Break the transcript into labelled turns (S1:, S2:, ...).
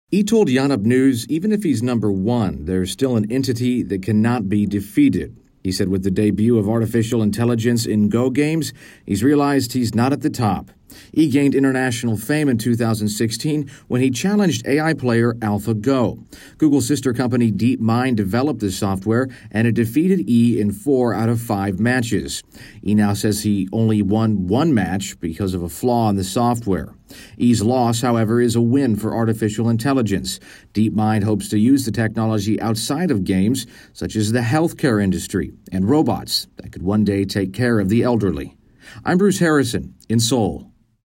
S1: He told Yonhap News even if he's number one, there's still an entity that cannot be defeated. He said with the debut of artificial intelligence in Go games, he's realized he's not at the top. He gained international fame in 2016 when he challenged AI player AlphaGo. Google's sister company DeepMind developed the software, and it defeated E in 4 out of 5 matches. E now says he only won one match because of a flaw in the software. E's loss, however, is a win for artificial intelligence. DeepMind hopes to use the technology outside of games, such as the healthcare industry and robots that could one day take care of the elderly. I'm Bruce Harrison in Seoul.